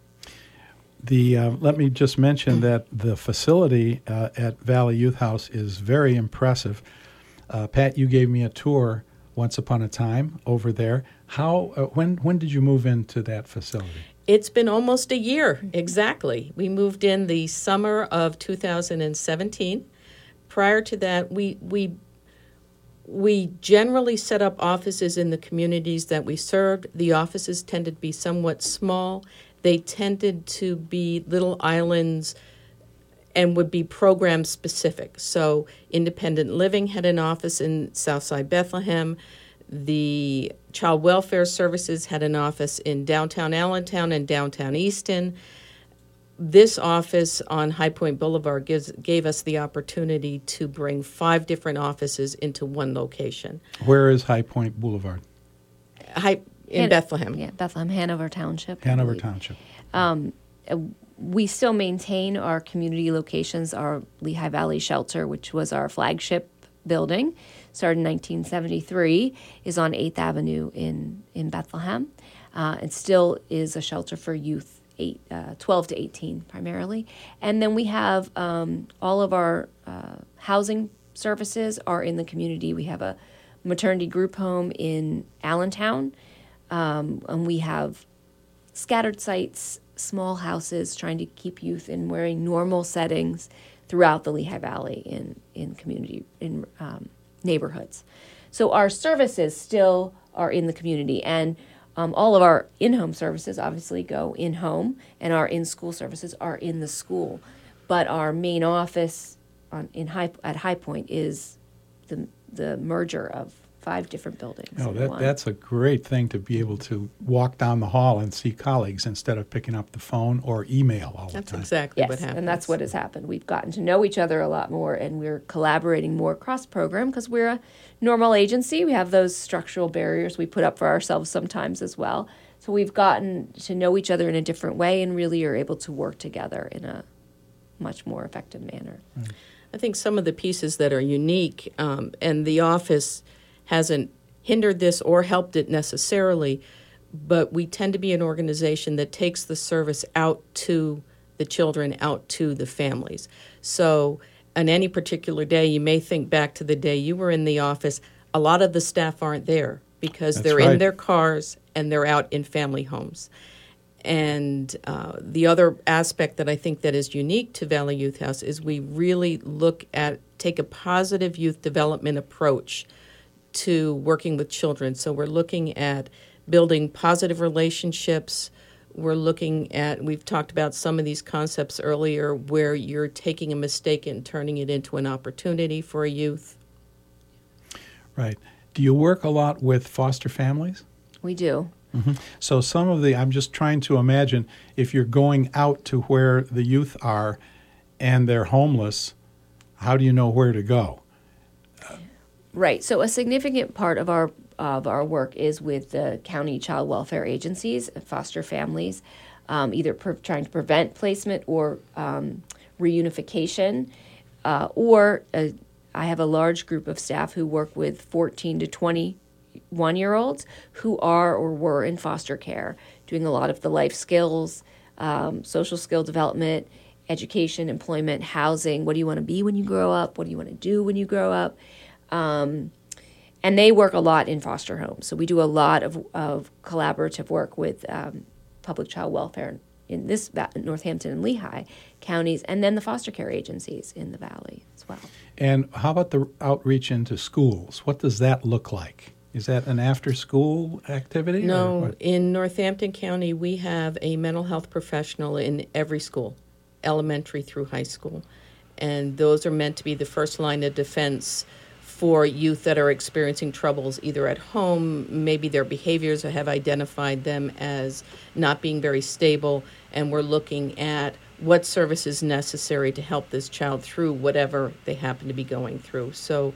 Let me just mention that the facility at Valley Youth House is very impressive. Pat, you gave me a tour once upon a time over there. When did you move into that facility? It's been almost a year, exactly. We moved in the summer of 2017. Prior to that, we We generally set up offices in the communities that we served. The offices tended to be somewhat small. They tended to be little islands and would be program specific. So Independent Living had an office in Southside Bethlehem. The Child Welfare Services had an office in downtown Allentown and downtown Easton. This office on High Point Boulevard gave us the opportunity to bring 5 different offices into one location. Where is High Point Boulevard? In Bethlehem. Yeah, Bethlehem, Hanover Township. Hanover Township. We still maintain our community locations. Our Lehigh Valley Shelter, which was our flagship building, started in 1973, is on 8th Avenue in Bethlehem. It still is a shelter for youth 12 to 18 primarily. And then we have all of our housing services are in the community. We have a maternity group home in Allentown, and we have scattered sites, small houses, trying to keep youth in very normal settings throughout the Lehigh Valley in community, in neighborhoods. So our services still are in the community, and all of our in-home services obviously go in-home, and our in-school services are in the school. But our main office at High Point is the merger of 5 different buildings. Oh, that's a great thing to be able to walk down the hall and see colleagues instead of picking up the phone or email all the time. That's exactly what happens. And that's what has happened. We've gotten to know each other a lot more, and we're collaborating more cross-program because we're a normal agency. We have those structural barriers we put up for ourselves sometimes as well. So we've gotten to know each other in a different way and really are able to work together in a much more effective manner. Right. I think some of the pieces that are unique, and the office hasn't hindered this or helped it necessarily, but we tend to be an organization that takes the service out to the children, out to the families. So on any particular day, you may think back to the day you were in the office. A lot of the staff aren't there because they're in their cars and they're out in family homes. And the other aspect that I think that is unique to Valley Youth House is we really take a positive youth development approach to working with children. So we're looking at building positive relationships. We've talked about some of these concepts earlier where you're taking a mistake and turning it into an opportunity for a youth. Right. Do you work a lot with foster families? We do. Mm-hmm. So I'm just trying to imagine if you're going out to where the youth are and they're homeless, how do you know where to go? Right. So a significant part of our work is with the county child welfare agencies, foster families, either trying to prevent placement or reunification. I have a large group of staff who work with 14 to 21-year-olds who are or were in foster care, doing a lot of the life skills, social skill development, education, employment, housing. What do you want to be when you grow up? What do you want to do when you grow up? And they work a lot in foster homes. So we do a lot of collaborative work with public child welfare in Northampton and Lehigh counties, and then the foster care agencies in the Valley as well. And how about the outreach into schools? What does that look like? Is that an after-school activity? No. In Northampton County, we have a mental health professional in every school, elementary through high school. And those are meant to be the first line of defense for youth that are experiencing troubles either at home, maybe their behaviors have identified them as not being very stable, and we're looking at what service is necessary to help this child through whatever they happen to be going through. So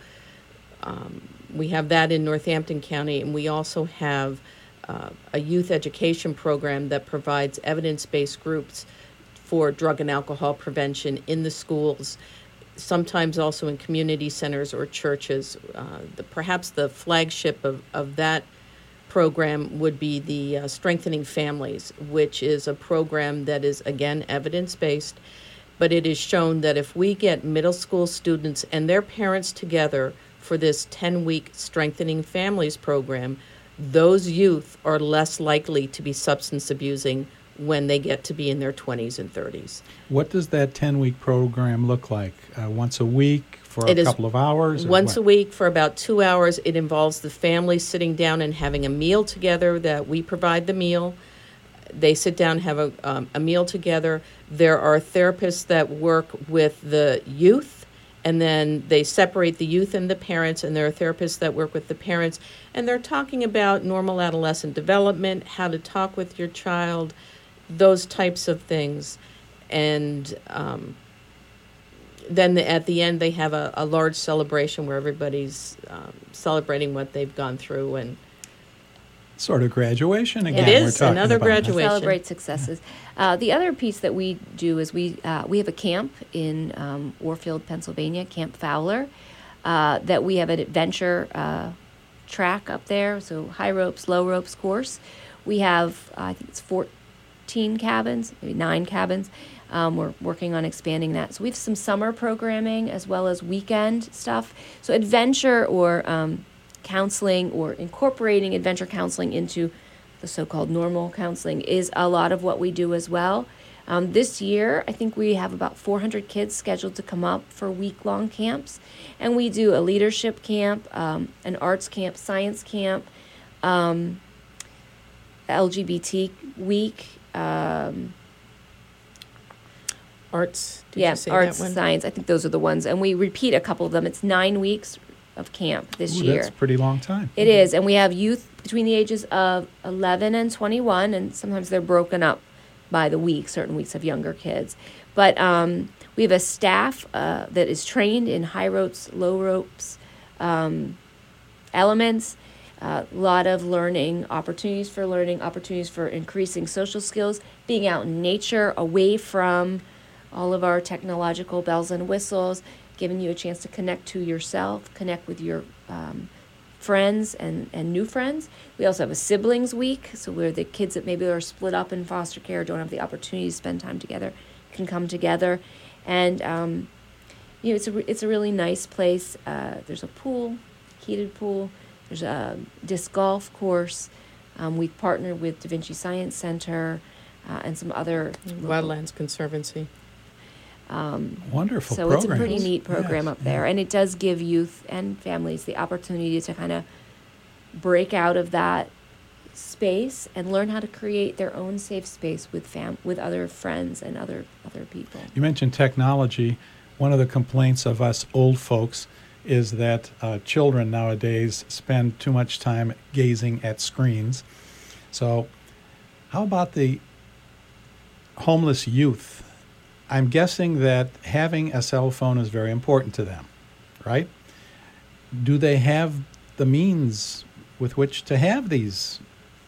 we have that in Northampton County, and we also have a youth education program that provides evidence-based groups for drug and alcohol prevention in the schools, sometimes also in community centers or churches. Perhaps the flagship of that program would be the Strengthening Families, which is a program that is, again, evidence-based, but it is shown that if we get middle school students and their parents together for this 10-week Strengthening Families program, those youth are less likely to be substance abusing when they get to be in their 20s and 30s. What does that 10-week program look like? Once a week, for It a is couple of hours? or once what? a week for about 2 hours. It involves the family sitting down and having a meal together. That we provide the meal. They sit down, have a meal together. There are therapists that work with the youth, and then they separate the youth and the parents, and there are therapists that work with the parents, and they're talking about normal adolescent development, how to talk with your child, those types of things. And then at the end, they have a large celebration where everybody's celebrating what they've gone through. And Sort of graduation again. It is we're talking another about. graduation. Celebrate successes. The other piece that we do is we have a camp in Warfield, Pennsylvania, Camp Fowler, that we have an adventure track up there, so high ropes, low ropes course. We have, I think it's 14 cabins, maybe 9 cabins. We're working on expanding that. So we have some summer programming as well as weekend stuff. So adventure or counseling or incorporating adventure counseling into the so-called normal counseling is a lot of what we do as well. This year, I think we have about 400 kids scheduled to come up for week-long camps. And we do a leadership camp, an arts camp, science camp, LGBT week. arts, did Yeah, you say arts, that one? science. I think those are the ones. And we repeat a couple of them. It's 9 weeks of camp this Ooh, year. That's a pretty long time. It is, and we have youth between the ages of 11 and 21, and sometimes they're broken up by the week. Certain weeks have younger kids. But we have a staff that is trained in high ropes, low ropes, elements, a lot of learning, opportunities for increasing social skills, being out in nature, away from all of our technological bells and whistles, giving you a chance to connect to yourself, connect with your friends and new friends. We also have a siblings week, so where the kids that maybe are split up in foster care, don't have the opportunity to spend time together, can come together. And it's a really nice place. There's a pool, heated pool. There's a disc golf course. We partner with Da Vinci Science Center and some other Wildlands Conservancy. Wonderful So programs. it's a pretty neat program Yes, up there. yeah. And it does give youth and families the opportunity to kind of break out of that space and learn how to create their own safe space with other friends and other people. You mentioned technology. One of the complaints of us old folks is that children nowadays spend too much time gazing at screens. So how about the homeless youth? I'm guessing that having a cell phone is very important to them, right? Do they have the means with which to have these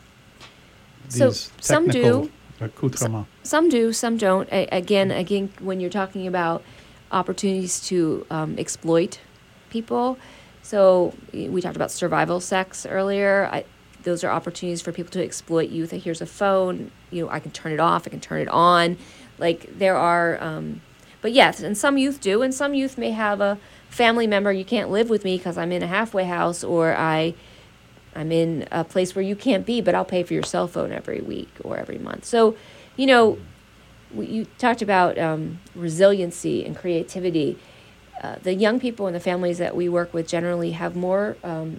So some technical do. accoutrements? Some do, some don't. Again, when you're talking about opportunities to exploit people, so we talked about survival sex earlier. Those are opportunities for people to exploit youth. Here's a phone, I can turn it off, I can turn it on. Like there are, but yes, and some youth do, and some youth may have a family member, you can't live with me because I'm in a halfway house, or I'm in a place where you can't be, but I'll pay for your cell phone every week or every month. So, you talked about resiliency and creativity. The young people and the families that we work with generally have more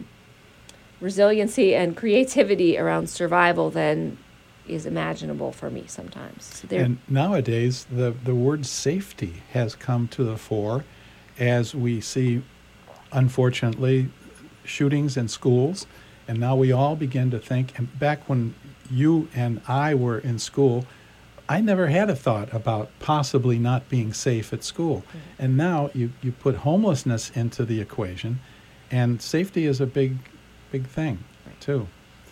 resiliency and creativity around survival than is imaginable for me sometimes. So And nowadays, the word safety has come to the fore as we see, unfortunately, shootings in schools. And now we all begin to think, and back when you and I were in school, I never had a thought about possibly not being safe at school. Mm-hmm. And now you put homelessness into the equation, and safety is a big thing, right, too.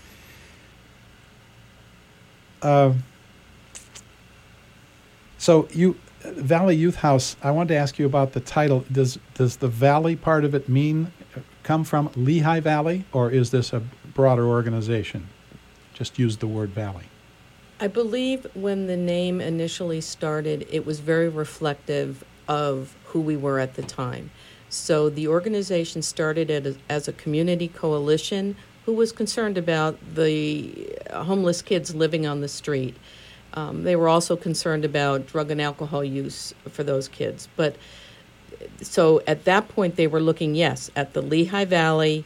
So Valley Youth House, I wanted to ask you about the title. Does the Valley part of it come from Lehigh Valley, or is this a broader organization? Just use the word Valley. I believe when the name initially started, it was very reflective of who we were at the time. So the organization started as a community coalition who was concerned about the homeless kids living on the street. They were also concerned about drug and alcohol use for those kids. But So at that point, they were looking, yes, at the Lehigh Valley,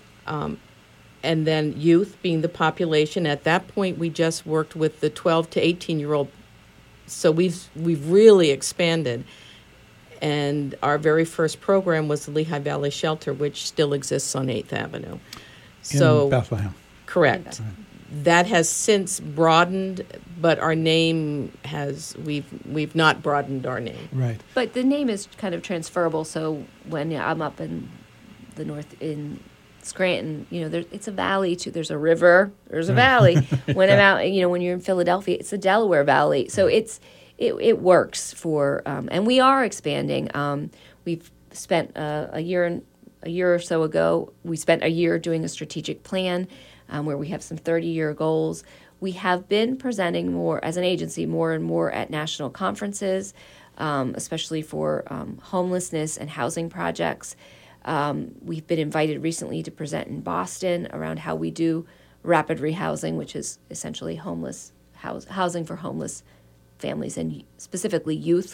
and then youth being the population. At that point, we just worked with the 12 to 18-year-old. So we've really expanded. And our very first program was the Lehigh Valley Shelter, which still exists on 8th Avenue. In Bethlehem. Correct. That has since broadened, but our name we've not broadened our name. Right. But the name is kind of transferable. So when I'm up in the north in Scranton, it's a valley too. There's a river. There's a valley. When I'm out, when you're in Philadelphia, it's the Delaware Valley. So it works for, and we are expanding. We've spent a year or so ago. We spent a year doing a strategic plan. Where we have some 30-year goals. We have been presenting more, as an agency, more and more at national conferences, especially for homelessness and housing projects. We've been invited recently to present in Boston around how we do rapid rehousing, which is essentially housing for homeless families and specifically youth.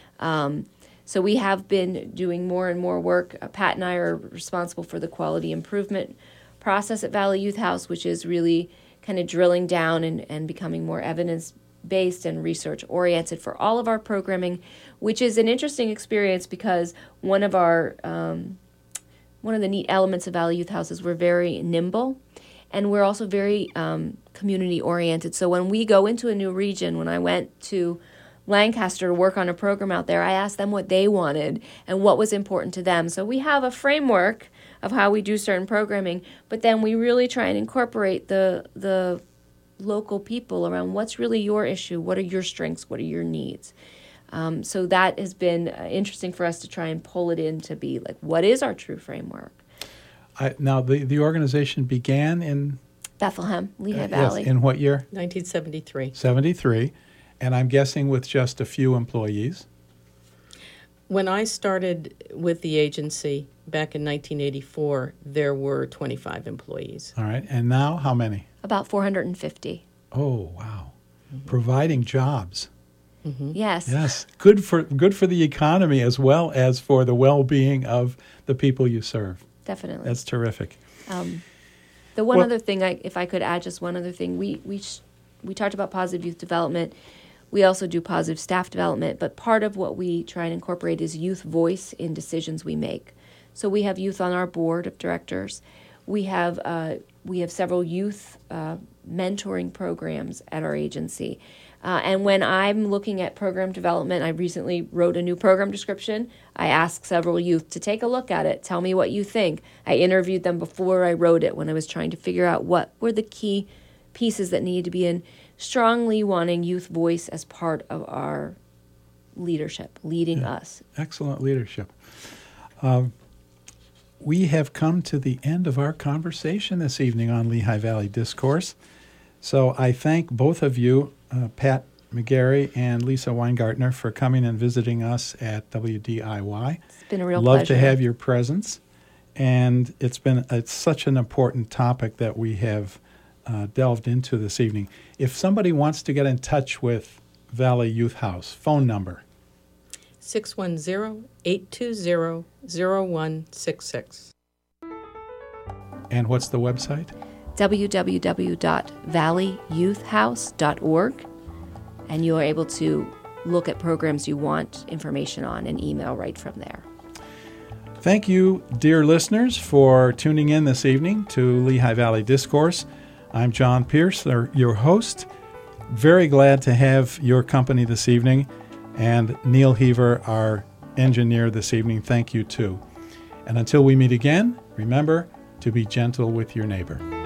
So we have been doing more and more work. Pat and I are responsible for the quality improvement process at Valley Youth House, which is really kind of drilling down and becoming more evidence-based and research-oriented for all of our programming, which is an interesting experience because one of the neat elements of Valley Youth House is we're very nimble, and we're also very community-oriented. So when we go into a new region, when I went to Lancaster to work on a program out there, I asked them what they wanted and what was important to them. So we have a framework of how we do certain programming, but then we really try and incorporate the local people around what's really your issue, what are your strengths, what are your needs. So that has been interesting for us to try and pull it in to be like, what is our true framework? Now, the organization began in Bethlehem, Lehigh Valley. Yes, in what year? 1973. 73, and I'm guessing with just a few employees. When I started with the agency back in 1984, there were 25 employees. All right, and now how many? About 450. Oh, wow. Mm-hmm. Providing jobs. Mm-hmm. Yes. Yes, good for the economy as well as for the well-being of the people you serve. Definitely. That's terrific. Other thing, if I could add just one other thing, we talked about positive youth development. We also do positive staff development, but part of what we try and incorporate is youth voice in decisions we make. So we have youth on our board of directors. We have several youth mentoring programs at our agency. And when I'm looking at program development, I recently wrote a new program description. I asked several youth to take a look at it, tell me what you think. I interviewed them before I wrote it when I was trying to figure out what were the key pieces that needed to be in. Strongly wanting youth voice as part of our leadership, leading us. Excellent leadership. We have come to the end of our conversation this evening on Lehigh Valley Discourse. So I thank both of you, Pat McGarry and Lisa Weingartner, for coming and visiting us at WDIY. It's been a real pleasure. Love to have your presence. And it's such an important topic that we have delved into this evening. If somebody wants to get in touch with Valley Youth House, phone number? 610-820-0166. And what's the website? www.valleyyouthhouse.org. And you are able to look at programs you want information on and email right from there. Thank you, dear listeners, for tuning in this evening to Lehigh Valley Discourse. I'm John Pierce, your host. Very glad to have your company this evening. And Neil Heaver, our engineer this evening, thank you too. And until we meet again, remember to be gentle with your neighbor.